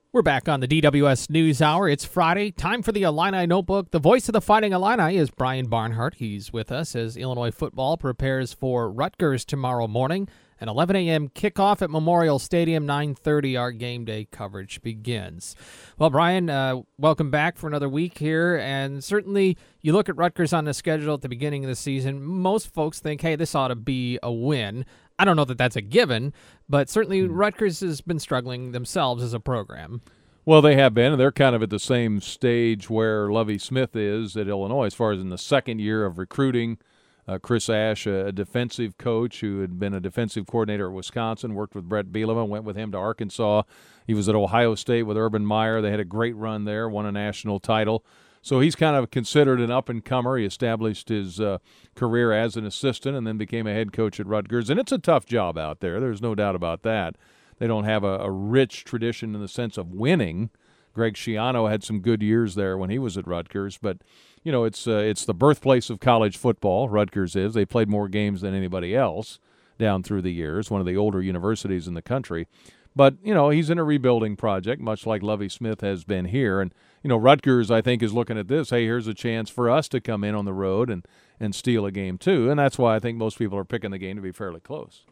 We're back on the DWS News Hour. It's Friday. Time for the Illini Notebook. The voice of the Fighting Illini is Brian Barnhart. He's with us as Illinois football prepares for Rutgers tomorrow morning. An 11 a.m. kickoff at Memorial Stadium, 9:30 our game day coverage begins. Well, Brian, welcome back for another week here. And certainly you look at Rutgers on the schedule at the beginning of the season, most folks think, hey, this ought to be a win. I don't know that that's a given, but certainly Rutgers has been struggling themselves as a program. Well, they have been, and they're kind of at the same stage where Lovie Smith is at Illinois as far as in the second year of recruiting. Chris Ash, a defensive coach who had been a defensive coordinator at Wisconsin, worked with Brett Bielema, went with him to Arkansas. He was at Ohio State with Urban Meyer. They had a great run there, won a national title. So he's kind of considered an up-and-comer. He established his career as an assistant and then became a head coach at Rutgers. And it's a tough job out there. There's no doubt about that. They don't have a rich tradition in the sense of winning. Greg Schiano had some good years there when he was at Rutgers. But, you know, it's the birthplace of college football, Rutgers is. They played more games than anybody else down through the years, one of the older universities in the country. But, you know, he's in a rebuilding project, much like Lovie Smith has been here. And, you know, Rutgers, I think, is looking at this, hey, here's a chance for us to come in on the road and steal a game too. And that's why I think most people are picking the game to be fairly close.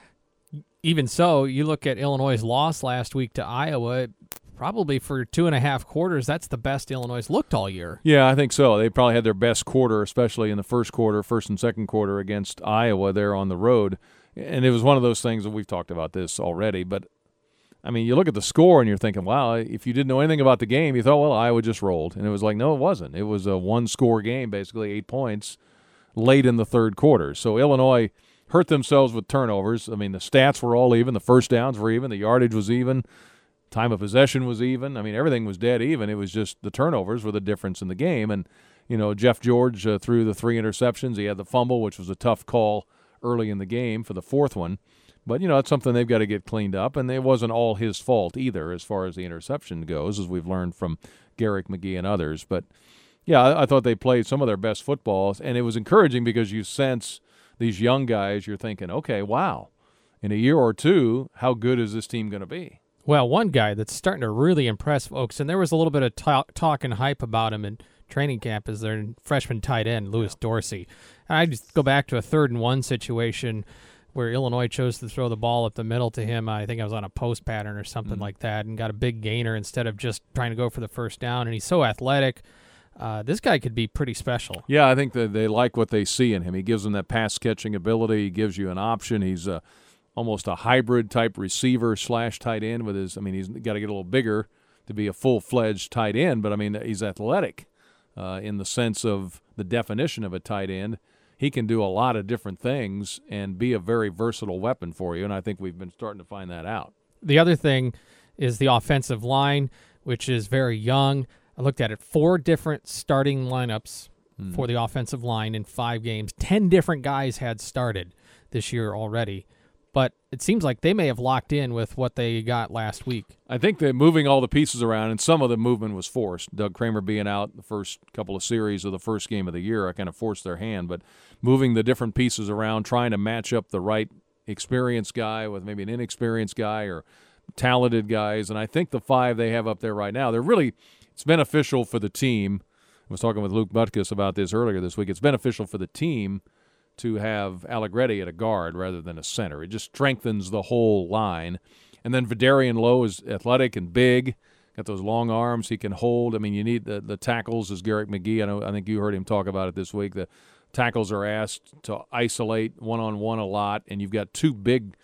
Even so, you look at Illinois' loss last week to Iowa, probably for 2.5 quarters, that's the best Illinois looked all year. Yeah, I think so. They probably had their best quarter, especially in the first and second quarter against Iowa there on the road. And it was one of those things that we've talked about this already, but I mean, you look at the score and you're thinking, wow, if you didn't know anything about the game, you thought, well, Iowa just rolled. And it was like, no, it wasn't. It was a one-score game, basically 8 points, late in the third quarter. So Illinois hurt themselves with turnovers. I mean, the stats were all even. The first downs were even. The yardage was even. Time of possession was even. I mean, everything was dead even. It was just the turnovers were the difference in the game. And, you know, Jeff George threw the 3 interceptions. He had the fumble, which was a tough call early in the game for the fourth one. But, you know, it's something they've got to get cleaned up, and it wasn't all his fault either as far as the interception goes, as we've learned from Garrick McGee and others. But, yeah, I thought they played some of their best football, and it was encouraging because you sense these young guys, you're thinking, okay, wow, in a year or two, how good is this team going to be? Well, one guy that's starting to really impress folks, and there was a little bit of talk and hype about him in training camp, is their freshman tight end, Lewis Dorsey. And I just go back to a 3rd and 1 situation where Illinois chose to throw the ball up the middle to him. I think I was on a post pattern or something like that, and got a big gainer instead of just trying to go for the first down. And he's so athletic. This guy could be pretty special. Yeah, I think that they like what they see in him. He gives them that pass-catching ability. He gives you an option. He's almost a hybrid-type receiver / tight end with his – I mean, he's got to get a little bigger to be a full-fledged tight end, but, I mean, he's athletic in the sense of the definition of a tight end. He can do a lot of different things and be a very versatile weapon for you, and I think we've been starting to find that out. The other thing is the offensive line, which is very young. I looked at it, 4 different starting lineups for the offensive line in 5 games. 10 different guys had started this year already. But it seems like they may have locked in with what they got last week. I think they're moving all the pieces around, and some of the movement was forced. Doug Kramer being out the first couple of series of the first game of the year, I kind of forced their hand. But moving the different pieces around, trying to match up the right experienced guy with maybe an inexperienced guy or talented guys. And I think the 5 they have up there right now, it's beneficial for the team. I was talking with Luke Butkus about this earlier this week. It's beneficial for the team to have Allegretti at a guard rather than a center. It just strengthens the whole line. And then Vidarian Lowe is athletic and big, got those long arms he can hold. I mean, you need the tackles, as Garrick McGee, I think you heard him talk about it this week. The tackles are asked to isolate one-on-one a lot, and you've got 2 big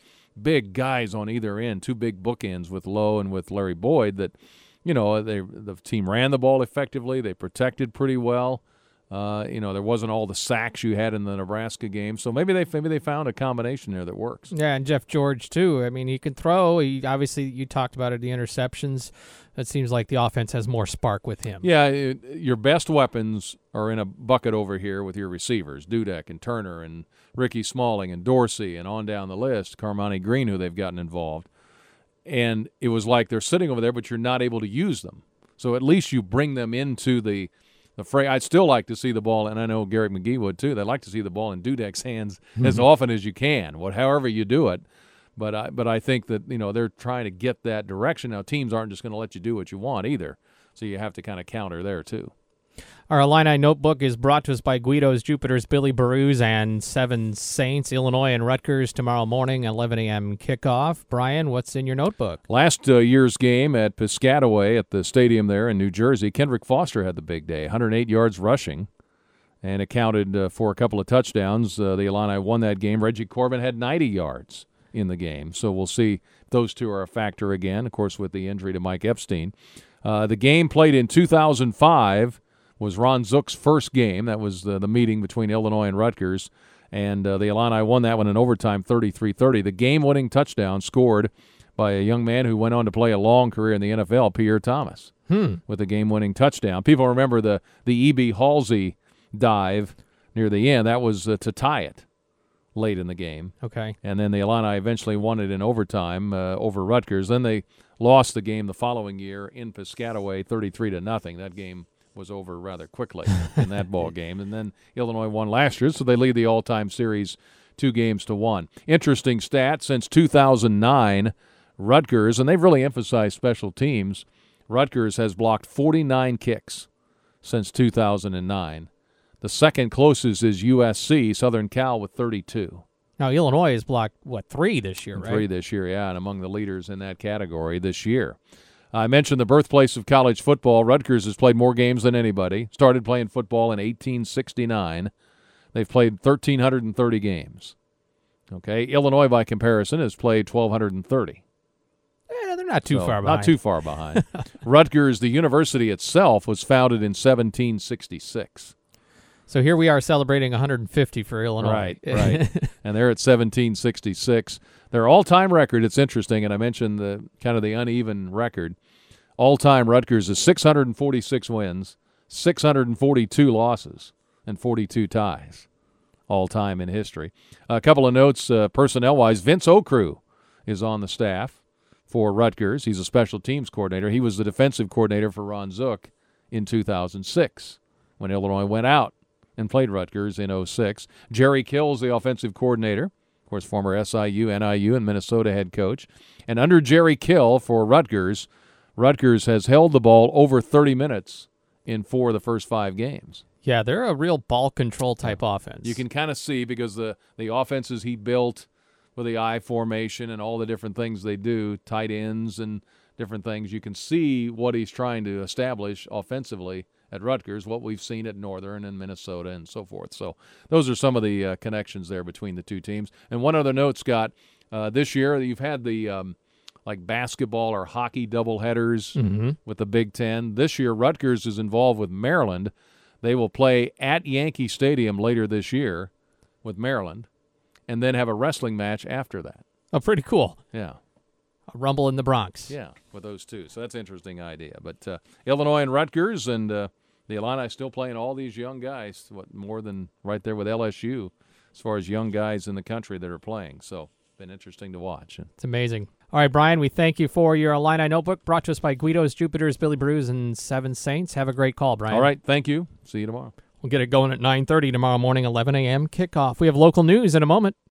guys on either end, 2 big bookends with Lowe and with Larry Boyd that, you know, the team ran the ball effectively. They protected pretty well. You know, there wasn't all the sacks you had in the Nebraska game, so maybe they found a combination there that works. Yeah, and Jeff George too. I mean, he can throw. He obviously, you talked about it, the interceptions. It seems like the offense has more spark with him. Yeah, your best weapons are in a bucket over here with your receivers, Dudek and Turner and Ricky Smalling and Dorsey and on down the list, Carmani Green, who they've gotten involved. And it was like they're sitting over there, but you're not able to use them. So at least you bring them into the fray. I'd still like to see the ball, and I know Garrick McGee would too. They'd like to see the ball in Dudek's hands as often as you can, however you do it. But I think that they're trying to get that direction. Now teams aren't just going to let you do what you want either, so you have to kind of counter there too. Our Illini Notebook is brought to us by Guido's Jupiter's Billy Baruse and Seven Saints, Illinois and Rutgers tomorrow morning, 11 a.m. kickoff. Brian, what's in your notebook? Last year's game at Piscataway at the stadium there in New Jersey, Kendrick Foster had the big day, 108 yards rushing, and accounted for a couple of touchdowns. The Illini won that game. Reggie Corbin had 90 yards in the game, so we'll see if those two are a factor again, of course, with the injury to Mike Epstein. The game played in 2005 was Ron Zook's first game. That was the meeting between Illinois and Rutgers, and the Illini won that one in overtime 33-30. The game-winning touchdown scored by a young man who went on to play a long career in the NFL, Pierre Thomas, with a game-winning touchdown. People remember the E.B. Halsey dive near the end. That was to tie it late in the game. Okay. And then the Illini eventually won it in overtime over Rutgers. Then they lost the game the following year in Piscataway 33-0. That game was over rather quickly in that ball game. And then Illinois won last year, so they lead the all-time series 2-1. Interesting stat, since 2009, Rutgers, and they've really emphasized special teams, Rutgers has blocked 49 kicks since 2009. The second closest is USC, Southern Cal, with 32. Now, Illinois has blocked, 3 this year, right? 3 this year, yeah, and among the leaders in that category this year. I mentioned the birthplace of college football. Rutgers has played more games than anybody. Started playing football in 1869. They've played 1,330 games. Okay, Illinois, by comparison, has played 1,230. They're not too far behind. Not too far behind. Rutgers, the university itself, was founded in 1766. So here we are celebrating 150 for Illinois. Right. And they're at 1766. Their all-time record, it's interesting, and I mentioned the kind of the uneven record. All-time Rutgers is 646 wins, 642 losses, and 42 ties. All-time in history. A couple of notes personnel-wise. Vince Okrew is on the staff for Rutgers. He's a special teams coordinator. He was the defensive coordinator for Ron Zook in 2006 when Illinois went out and played Rutgers in 2006. Jerry Kill's the offensive coordinator, of course, former SIU, NIU, and Minnesota head coach. And under Jerry Kill for Rutgers, Rutgers has held the ball over 30 minutes in 4 of the first 5 games. Yeah, they're a real ball control type offense. You can kind of see, because the offenses he built with the I formation and all the different things they do, tight ends and different things, you can see what he's trying to establish offensively at Rutgers, what we've seen at Northern and Minnesota and so forth. So those are some of the connections there between the two teams. And one other note, Scott, this year you've had the like basketball or hockey doubleheaders with the Big Ten. This year Rutgers is involved with Maryland. They will play at Yankee Stadium later this year with Maryland and then have a wrestling match after that. Oh, pretty cool. Yeah. A rumble in the Bronx. Yeah, with those two. So that's an interesting idea. But Illinois and Rutgers, and the Illini still playing all these young guys, more than right there with LSU as far as young guys in the country that are playing. So been interesting to watch. It's amazing. All right, Brian, we thank you for your Illini Notebook, brought to us by Guido's, Jupiter's, Billy Baruse, and Seven Saints. Have a great call, Brian. All right, thank you. See you tomorrow. We'll get it going at 9:30 tomorrow morning, 11 a.m. kickoff. We have local news in a moment.